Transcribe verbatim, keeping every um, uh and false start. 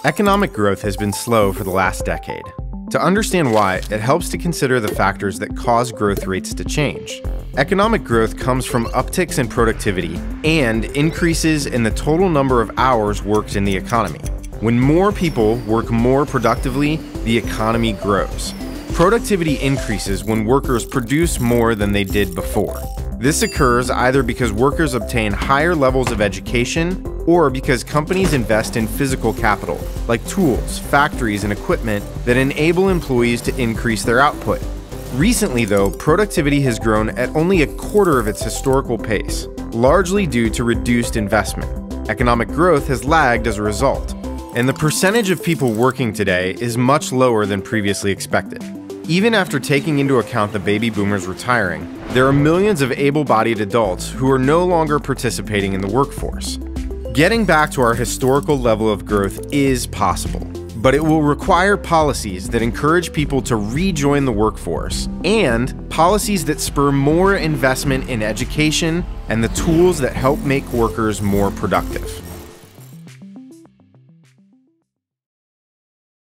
Economic growth has been slow for the last decade. To understand why, it helps to consider the factors that cause growth rates to change. Economic growth comes from upticks in productivity and increases in the total number of hours worked in the economy. When more people work more productively, the economy grows. Productivity increases when workers produce more than they did before. This occurs either because workers obtain higher levels of education or because companies invest in physical capital, like tools, factories, and equipment that enable employees to increase their output. Recently, though, productivity has grown at only a quarter of its historical pace, largely due to reduced investment. Economic growth has lagged as a result, and the percentage of people working today is much lower than previously expected. Even after taking into account the baby boomers retiring, there are millions of able-bodied adults who are no longer participating in the workforce. Getting back to our historical level of growth is possible, but it will require policies that encourage people to rejoin the workforce and policies that spur more investment in education and the tools that help make workers more productive.